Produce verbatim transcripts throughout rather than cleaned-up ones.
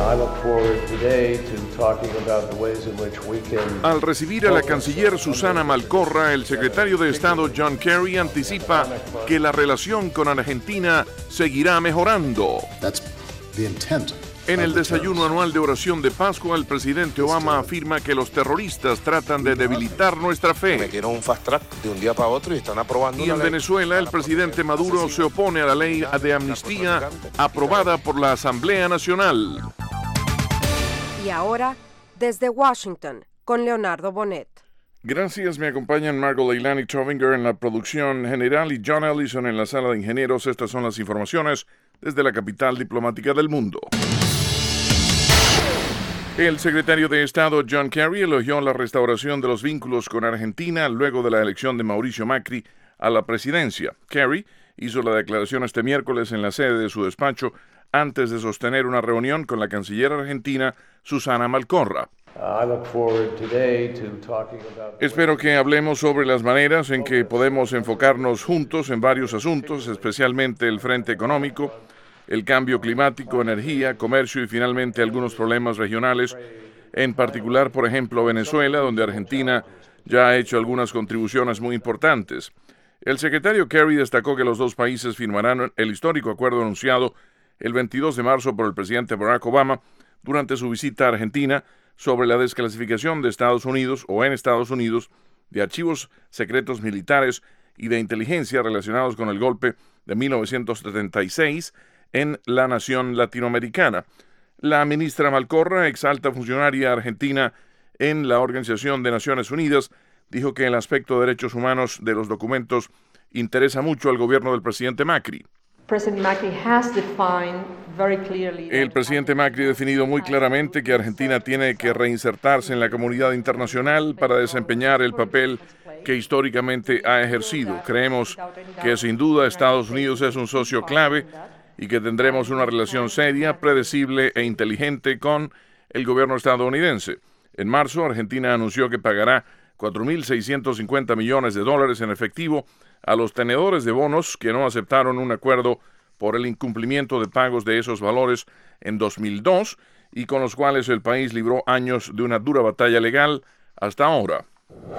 Al recibir a la canciller Susana Malcorra, el secretario de Estado John Kerry anticipa que la relación con Argentina seguirá mejorando. En el desayuno anual de oración de Pascua, el presidente Obama afirma que los terroristas tratan de debilitar nuestra fe. Metieron un fast track de un día para otro y están aprobando. Y en Venezuela, el presidente Maduro se opone a la ley de amnistía aprobada por la Asamblea Nacional. Y ahora, desde Washington, con Leonardo Bonet. Gracias, me acompañan Margot Leilani Trovinger en la producción general y John Ellison en la sala de ingenieros. Estas son las informaciones desde la capital diplomática del mundo. El secretario de Estado John Kerry elogió la restauración de los vínculos con Argentina luego de la elección de Mauricio Macri a la presidencia. Kerry hizo la declaración este miércoles en la sede de su despacho antes de sostener una reunión con la canciller argentina Susana Malcorra. Espero que hablemos sobre las maneras en que podemos enfocarnos juntos en varios asuntos, especialmente el frente económico, el cambio climático, energía, comercio y finalmente algunos problemas regionales, en particular, por ejemplo, Venezuela, donde Argentina ya ha hecho algunas contribuciones muy importantes. El secretario Kerry destacó que los dos países firmarán el histórico acuerdo anunciado el veintidós de marzo por el presidente Barack Obama durante su visita a Argentina sobre la desclasificación de Estados Unidos o en Estados Unidos de archivos secretos militares y de inteligencia relacionados con el golpe de mil novecientos setenta y seis en la nación latinoamericana. La ministra Malcorra, ex alta funcionaria argentina en la Organización de Naciones Unidas, dijo que el aspecto de derechos humanos de los documentos interesa mucho al gobierno del presidente Macri. El presidente Macri ha definido muy claramente que Argentina tiene que reinsertarse en la comunidad internacional para desempeñar el papel que históricamente ha ejercido. Creemos que sin duda Estados Unidos es un socio clave y que tendremos una relación seria, predecible e inteligente con el gobierno estadounidense. En marzo, Argentina anunció que pagará cuatro mil seiscientos cincuenta millones de dólares en efectivo a los tenedores de bonos que no aceptaron un acuerdo por el incumplimiento de pagos de esos valores en dos mil dos y con los cuales el país libró años de una dura batalla legal hasta ahora.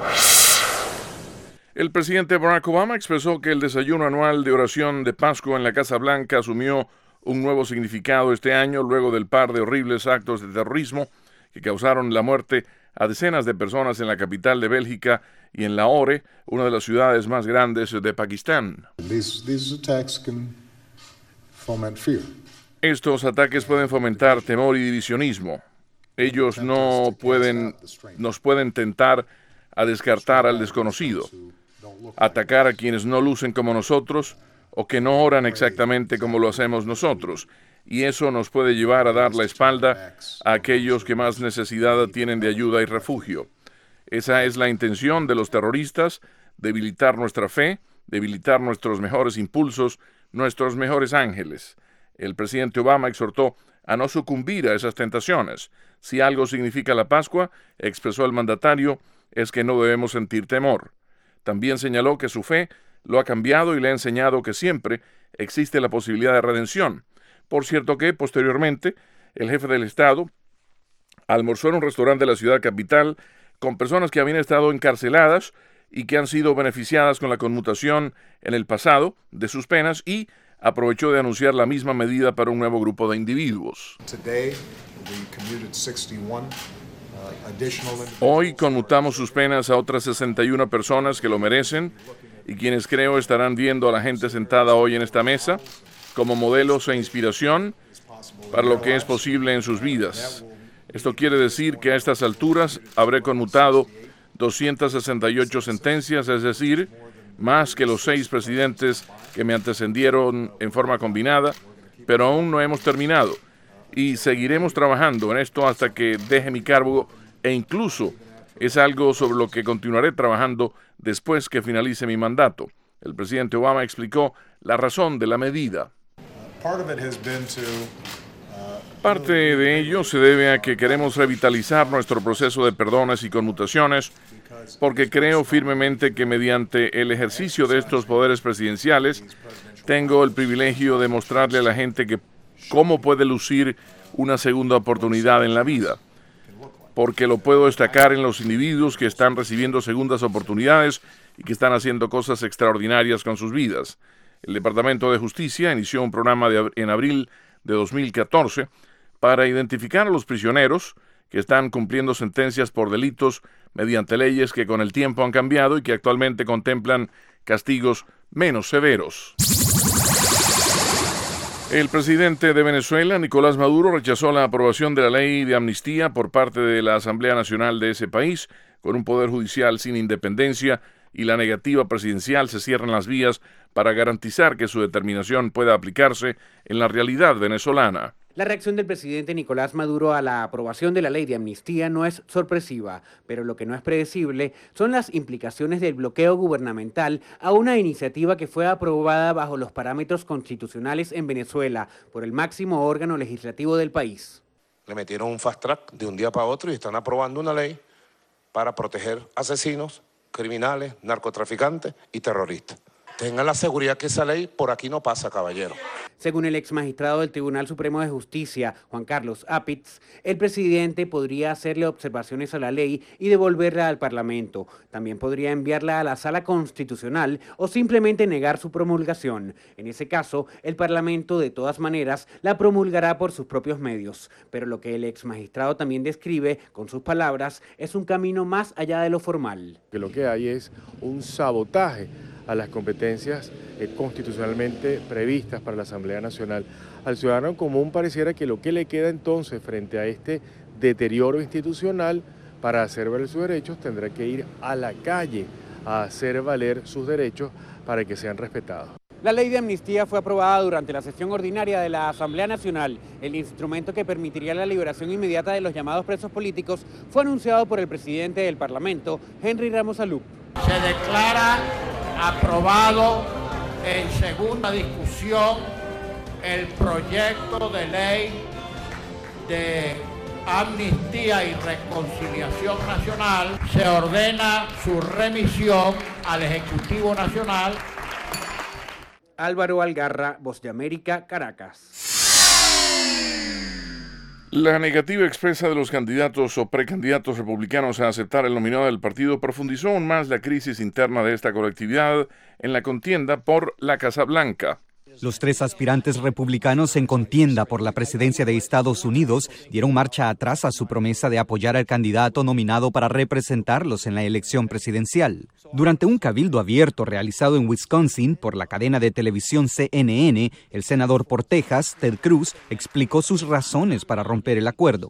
El presidente Barack Obama expresó que el desayuno anual de oración de Pascua en la Casa Blanca asumió un nuevo significado este año luego del par de horribles actos de terrorismo que causaron la muerte a decenas de personas en la capital de Bélgica y en Lahore, una de las ciudades más grandes de Pakistán. These, these attacks can foment fear. Estos ataques pueden fomentar temor y divisionismo. Ellos no pueden, nos pueden tentar a descartar al desconocido, atacar a quienes no lucen como nosotros o que no oran exactamente como lo hacemos nosotros. Y eso nos puede llevar a dar la espalda a aquellos que más necesidad tienen de ayuda y refugio. Esa es la intención de los terroristas, debilitar nuestra fe, debilitar nuestros mejores impulsos, nuestros mejores ángeles. El presidente Obama exhortó a no sucumbir a esas tentaciones. Si algo significa la Pascua, expresó el mandatario, es que no debemos sentir temor. También señaló que su fe lo ha cambiado y le ha enseñado que siempre existe la posibilidad de redención. Por cierto que, posteriormente, el jefe del Estado almorzó en un restaurante de la ciudad capital con personas que habían estado encarceladas y que han sido beneficiadas con la conmutación en el pasado de sus penas y aprovechó de anunciar la misma medida para un nuevo grupo de individuos. Hoy conmutamos sus penas a otras sesenta y una personas que lo merecen y quienes creo estarán viendo a la gente sentada hoy en esta mesa como modelos e inspiración para lo que es posible en sus vidas. Esto quiere decir que a estas alturas habré conmutado doscientas sesenta y ocho sentencias, es decir, más que los seis presidentes que me antecedieron en forma combinada, pero aún no hemos terminado y seguiremos trabajando en esto hasta que deje mi cargo e incluso es algo sobre lo que continuaré trabajando después que finalice mi mandato. El presidente Obama explicó la razón de la medida. Parte de ello se debe a que queremos revitalizar nuestro proceso de perdones y conmutaciones, porque creo firmemente que mediante el ejercicio de estos poderes presidenciales tengo el privilegio de mostrarle a la gente que cómo puede lucir una segunda oportunidad en la vida, porque lo puedo destacar en los individuos que están recibiendo segundas oportunidades y que están haciendo cosas extraordinarias con sus vidas. El Departamento de Justicia inició un programa de, en abril de dos mil catorce para identificar a los prisioneros que están cumpliendo sentencias por delitos mediante leyes que con el tiempo han cambiado y que actualmente contemplan castigos menos severos. El presidente de Venezuela, Nicolás Maduro, rechazó la aprobación de la ley de amnistía por parte de la Asamblea Nacional de ese país. Con un poder judicial sin independencia y la negativa presidencial, se cierran las vías para garantizar que su determinación pueda aplicarse en la realidad venezolana. La reacción del presidente Nicolás Maduro a la aprobación de la ley de amnistía no es sorpresiva, pero lo que no es predecible son las implicaciones del bloqueo gubernamental a una iniciativa que fue aprobada bajo los parámetros constitucionales en Venezuela por el máximo órgano legislativo del país. Le metieron un fast track de un día para otro y están aprobando una ley para proteger asesinos, criminales, narcotraficantes y terroristas. Tengan la seguridad que esa ley por aquí no pasa, caballero. Según el ex magistrado del Tribunal Supremo de Justicia, Juan Carlos Apitz, el presidente podría hacerle observaciones a la ley y devolverla al Parlamento. También podría enviarla a la Sala Constitucional o simplemente negar su promulgación. En ese caso, el Parlamento de todas maneras la promulgará por sus propios medios. Pero lo que el ex magistrado también describe con sus palabras es un camino más allá de lo formal. Que lo que hay es un sabotaje a las competencias eh, constitucionalmente previstas para la Asamblea Nacional. Al ciudadano común pareciera que lo que le queda entonces frente a este deterioro institucional para hacer valer sus derechos tendrá que ir a la calle a hacer valer sus derechos para que sean respetados. La ley de amnistía fue aprobada durante la sesión ordinaria de la Asamblea Nacional. El instrumento que permitiría la liberación inmediata de los llamados presos políticos fue anunciado por el presidente del Parlamento, Henry Ramos Alup. Se declara aprobado en segunda discusión el proyecto de ley de amnistía y reconciliación nacional. Se ordena su remisión al Ejecutivo Nacional. Álvaro Algarra, Voz de América, Caracas. La negativa expresa de los candidatos o precandidatos republicanos a aceptar el nominado del partido profundizó aún más la crisis interna de esta colectividad en la contienda por la Casa Blanca. Los tres aspirantes republicanos en contienda por la presidencia de Estados Unidos dieron marcha atrás a su promesa de apoyar al candidato nominado para representarlos en la elección presidencial. Durante un cabildo abierto realizado en Wisconsin por la cadena de televisión C N N, el senador por Texas, Ted Cruz, explicó sus razones para romper el acuerdo.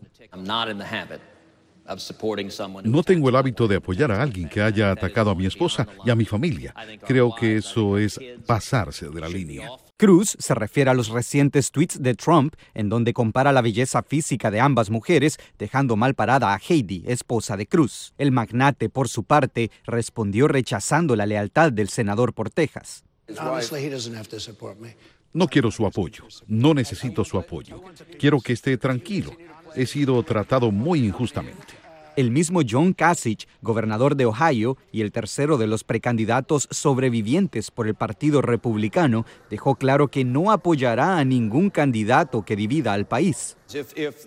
No tengo el hábito de apoyar a alguien que haya atacado a mi esposa y a mi familia. Creo que eso es pasarse de la línea. Cruz se refiere a los recientes tweets de Trump, en donde compara la belleza física de ambas mujeres, dejando mal parada a Heidi, esposa de Cruz. El magnate, por su parte, respondió rechazando la lealtad del senador por Texas. No quiero su apoyo. No necesito su apoyo. Quiero que esté tranquilo. He sido tratado muy injustamente. El mismo John Kasich, gobernador de Ohio y el tercero de los precandidatos sobrevivientes por el Partido Republicano, dejó claro que no apoyará a ningún candidato que divida al país. Si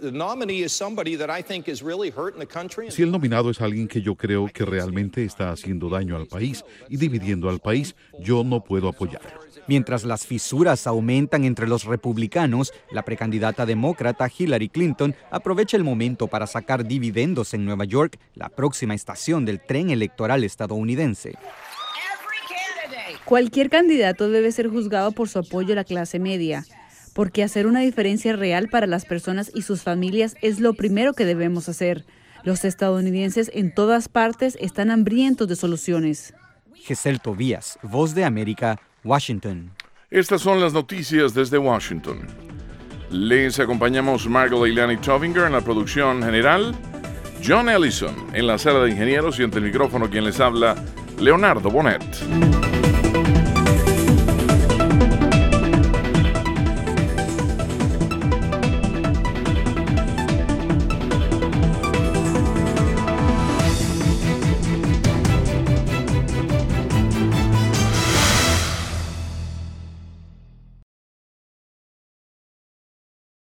el nominado es alguien que yo creo que realmente está haciendo daño al país y dividiendo al país, yo no puedo apoyarlo. Mientras las fisuras aumentan entre los republicanos, la precandidata demócrata Hillary Clinton aprovecha el momento para sacar dividendos en Nueva York, la próxima estación del tren electoral estadounidense. Cualquier candidato debe ser juzgado por su apoyo a la clase media, porque hacer una diferencia real para las personas y sus familias es lo primero que debemos hacer. Los estadounidenses en todas partes están hambrientos de soluciones. Gesell Tobías, Voz de América, Washington. Estas son las noticias desde Washington. Les acompañamos Margot Leilani Tovinger en la producción general, John Ellison en la sala de ingenieros y ante el micrófono quien les habla, Leonardo Bonet.